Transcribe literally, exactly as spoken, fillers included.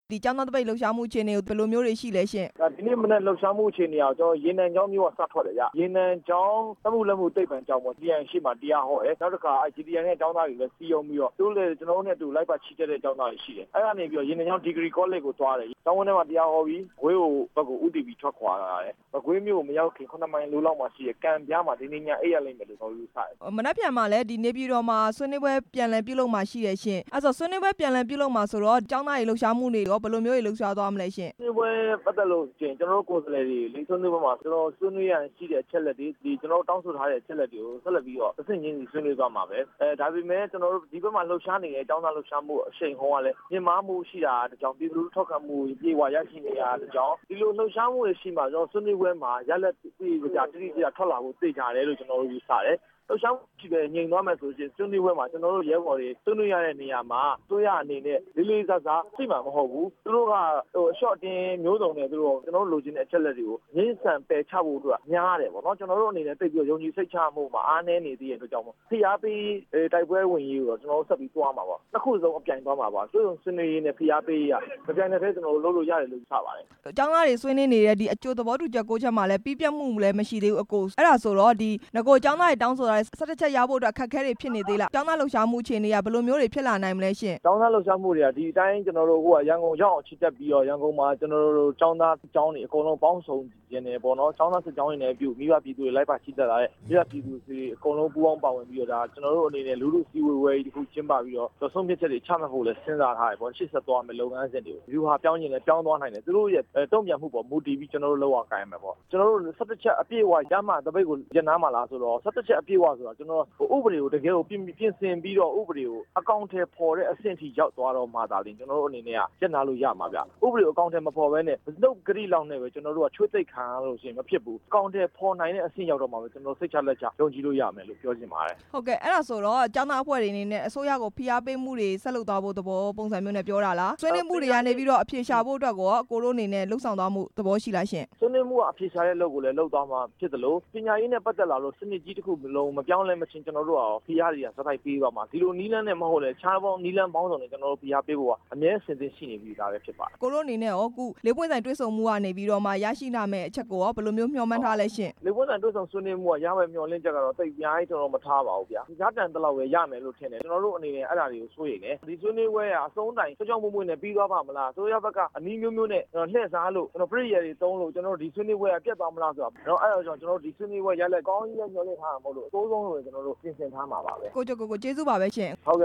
ဒီကျောင်းသားတပိတ်လှုပ်ရှားမှုအခြေအနေကိုဘယ်လိုမျိုးတွေရှိလဲရှင်ဒီနေ့မနေ့လှုပ်ရှားမှုအခြေအနေအောင်ကျွန်တော်ရေနံကျောင်းမျိုးကစထွက်တယ်ဗျရေနံကျောင်းသမှုလက်မှုတိတ်ပံကျောင်းပေါ့ ဒီ အန် ရှိမှတရားဟောတယ်နောက်တစ်ခါ ဂျီ ဒီ အန် ရဲ့ကျောင်းသားတွေလည်းစီယုံပြီးတော့သူတို့လည်းကျွန်တော်တို့နဲ့တူလိုက်ပါချီတက်တဲ့ကျောင်းသားတွေရှိတယ်အဲ့ဒါနေပြီးတော့ရေနံကျောင်း Degree College ကိုသွားတယ်ကျောင်းဝင်းထဲမှာတရားဟောပြီးဂွေးကိုဘက်ကိုဥတီပြီးထွက်ခွာလာတယ်ဂွေးမျိုးကိုမရောက်ခင်ခုနှစ်မိုင်လိုလောက်မှရှိတယ်ကံပြားမှာဒီနေ့ညအိပ်ရလိမ့်မယ်လို့ကျွန်တော်ယူဆတယ်မနက်ဖြန်မှာလည်းဒီနေပြည်တော်မှာဆွေးနွေးပွဲပြန်လည်ပြုလုပ်မှာရှိတယ်ရှင်အဲ့ဆိုဆွေးနွေးပွဲပြန်လည်ပြုလုပ်မှာဆိုတော့ကျောင်းသားတွေလှုပ်ရှားမှုတွေရောဘယ်လိုမျိုးတွေလှုပ်ရှားသွားမလဲရှင်ဆွေးနွေးပွဲပတ်သက်လို့ကျွန်တော်တို့ကိုယ်စားလှယ်တွေလိဆွေးနွေးပွဲမှာကျွန်တော်ဆွေးနွေးရရှိတဲ့အချက်လက်တွေဒီကျွန်တော်တောင်းဆိုထားတဲ့အချက်လက်တွေကိုဆက်လက်ပြီးတော့အဆင့်ချင်းစီဆွေးနွေးသွားမှာပဲအဲဒါပေမဲ့ကျွန်တော်တို့ဒီဘက်မှာလှုပ်ရှားနေတဲ့အကြောင်းသားလှုပ်ရှားမှုအရှိန်ဟောကလည်းမြင့်မားမှုရှိတာတကြောင်ပြည်သူလူထုထောက်ခံမှုပြေဝရရှိနေတာတကြောင်ဒီလိုလှုပ်ရှားမှုတွေရှိမှကျွန်တော်ဆွေးနွေးပွဲမှာရလက်ပြည်ကြတိတိကျကျထွက်လာဖို့သိကြတယ်လို့ကျွန်တော်တို့ယူဆတယ်လှုပ်ရှားမှုရှိတဲ့ငြိမ်သွားမယ်ဆိုရင်ဆွေးနွေးပွဲမှာကျွန်တော်တို့ရဲဘော်တွေဆွေးနွေးရတဲ့နေရာမှာတို့ရအနေနဲ့လေးလေးစားစားသိမှာမဟုတ်ဘူးသူတို့ကဟိုအ short တင်မျိုးစုံနဲ့သူတို့ကျွန်တော်တို့လိုချင်တဲ့အချက်လက်တွေကိုငင်းဆန်ပယ်ချဖို့အတွက်များတယ်ပေါ့နော်ကျွန်တော်တို့အနေနဲ့သိပြီးယုံကြည်စိတ်ချမှုမှာအားနည်းနေသေးတဲ့အတွက်ကြောင့်ဖိအားပေးတိုက်ပွဲဝင်ရေးကိုတော့ကျွန်တော်တို့ဆက်ပြီးသွားမှာပါတစ်ခုစုံအပြိုင်သွားမှာပါဆွေးနွေးဆွေးနွေးရေးနဲ့ဖိအားပေးရမပြိုင်တဲ့တည်းကျွန်တော်တို့လုပ်လို့ရတယ်လို့ဆိုပါတယ်အကြောင်းသားတွေဆွေးနွေးနေတဲ့ဒီအကျိုးသဘောတူချက်ကိုချက်မှလည်းပြီးပြတ်မှုလည်းမရှိသေးဘူးအကိုအဲ့ဒါဆိုတော့ဒီငကိုအကြောင်းသားတွေတောင်းဆိုတာ၁၁ချက်ရဖို့အတွက်အခက်အခဲတွေဖြစ်နေသေးလားအကြောင်းသားလှုပ်ရှားမှုအခြေအနေကဘယ်လိုမျိုးတွေဖြစ်လာနိုင်မလဲရှင်အကြောင်းသားလှုပ်ရှားမှုတွေကဒီအတိုင်းကျွန်တော်တို့ဟိုကရန်ကုန်ရောက်အောင်ချစ်တက်ပြီးတော့ရန်ကုန်မှာကျွန်တော်တို့အကြောင်းသားအကြောင်းတွေအကုန်လုံးပေါင်းစုံကျင်တယ်ပေါ့နော်အကြောင်းသားစစ်ကြောင်းတွေနဲ့ပြုမိဘပြည်သူတွေလိုက်ပါချစ်တက်လာတဲ့မိဘပြည်သူတွေအကုန်လုံးပူးပေါင်းပါဝင်ပြီးတော့ဒါကျွန်တော်တို့အနေနဲ့လူလူစီဝေဝေးဒီခုကျင်းပပြီးတော့ဆုံးဖြတ်ချက်တွေချမှတ်ဖို့လည်းစဉ်းစားထားတယ်ပေါ့ရှေ့ဆက်သွားမယ်လုပ်ငန်းစဉ်တွေကိုဒီဟာပြောင်းရင်လည်းပြောင်းသွားနိုင်တယ်သူတို့ရဲ့တုံ့ပြန်မှုပေါ့မူတည်ပြီးကျွန်တော်တို့လောက်အောင်ကိုင်းမယ်ပေါ့ကျွန်တော်တို့၁၁ချက်အပြည့်အဝရမှတပိတ်ကိုရနာမှာလားဆိုတော့၁၁ချက်အပြည့်အဝဆိုတော့ကျွန်တော်ဥပဒေကိုတကယ်ကိုပြင်ပြင်ဆင်ပြီးတော့ဥပဒေကိုအကောင့်ထဲပေါ်တဲ့အဆင့်ထိရောက်သွားတော့မှသာလျှင်ကျွန်တော်တို့အနေနဲ့ကကျက်နာလို့ရမှာဗျဥပဒေကိုအကောင့်ထဲမပေါ်ဘဲနဲ့နှုတ်ဂရိလောက်နဲ့ပဲကျွန်တော်တို့ကချွေးသိပ်ခံရလို့ရှိရင်မဖြစ်ဘူးအကောင့်ထဲပေါ်နိုင်တဲ့အဆင့်ရောက်တော့မှပဲကျွန်တော်စိတ်ချလက်ချယုံကြည်လို့ရမယ်လို့ပြောချင်ပါတယ်ဟုတ်ကဲ့အဲ့ဒါဆိုတော့ကျောင်းသားအဖွဲ့တွေအနေနဲ့အစိုးရကိုဖိအားပေးမှုတွေဆက်လုပ်သွားဖို့သဘောပုံစံမျိုးနဲ့ပြောတာလားဆွေးနွေးမှုတွေကနေပြီးတော့အဖြေရှာဖို့အတွက်ကောကိုတို့အနေနဲ့လှုပ်ဆောင်သွားမှုသဘောရှိလားရှင်ဆွေးနွေးမှုကအဖြေရှာတဲ့လုပ်ကိုလည်းလုပ်သွားမှာဖြစ်တယ်လို့ပညာရေးနဲ့ပတ်သက်လာလို့စနစ်ကြီးတစ်ခုမလုံးမပြောင်းလဲမချင်းကျွန်တော်တို့ကဖိအားတွေကစတိုက်ပေးသွားမှာဒီလိုနီးလန်းနဲ့မဟုတ်လေခြားပေါင်းနီးလန်းပေါင်းစုံနဲ့ကျွန်တော်တို့ဖိအားပေးဖို့ကအမြဲအစဉ်သင့်ရှိနေပြီဒါပဲဖြစ်ပါတယ်ကိုတို့အနေနဲ့ရောအခုလေးပွင့်ဆိုင်တွဲဆုံမှုကနေပြီးတော့မှရရှိနိုင်မယ့်အချက်ကိုရောဘယ်လိုမျိုးမျှော်မှန်းထားလဲရှင်လေးပွင့်ဆိုင်တွဲဆုံဆွေးနွေးမှုကရမယ်မျှော်လင့်ချက်ကတော့တိတ်ပြားကြီးကျွန်တော်မထားပါဘူးဗျာကြားတန်တလောက်ပဲရမယ်လို့ထင်တယ်ကျွန်တော်တို့အနေနဲ့အဲ့ဒါတွေကိုစိုးရိမ်တယ်ဒီဆွေးနွေးပွဲကအဆုံးတိုင်ကြောက်ကြောက်မွမွနဲ့ပြီးသွားပါမလားဆိုရဘက်ကအနည်းမျိုးမျိုးနဲ့ကျွန်တော်လှည့်စားလို့ကျွန်တော်ပြည့်ရည်တွေတုံးလို့ကျွန်တော်ဒီဆွေးနွေးပွဲကပြတ်သွားမလားဆိုတော့တော့အဲ့တော့ကျွန်တော်တို့ဒီဆွေးနွေးပွဲရလက်ကောင်းကြီးရမျှော်လင့်ထားမှာမဟုတ်လို့အစိုးဆုံးလို့ကျွန်တော်တို့ပြင်ဆင်ထားမှာပါပဲကိုကျော်ကိုကိုကျေးဇူးပါပဲရှင်ဟုတ်